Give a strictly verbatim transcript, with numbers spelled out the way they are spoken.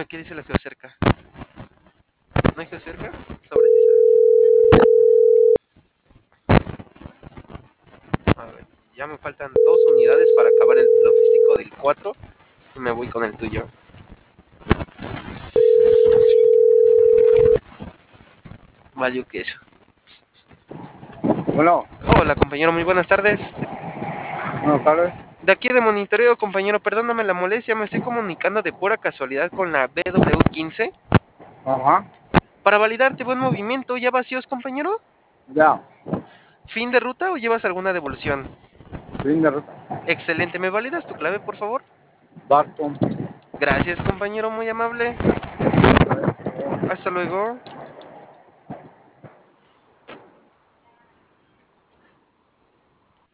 ¿Qué dice la geocerca? ¿No hay geocerca? Sobrecisa. A ver, ya me faltan dos unidades para acabar el logístico del cuatro. Y me voy con el tuyo. Valió queso. Bueno, Hola, compañero, muy buenas tardes. buenas tardes. De aquí de monitoreo, compañero, perdóname la molestia, me estoy comunicando de pura casualidad con la B W quince. Ajá, Para validarte buen movimiento, ¿ya vacíos, compañero? ya, ¿Fin de ruta o llevas alguna devolución? fin de ruta. Excelente, ¿me validas tu clave, por favor? Barton. Gracias, compañero, muy amable. Hasta luego.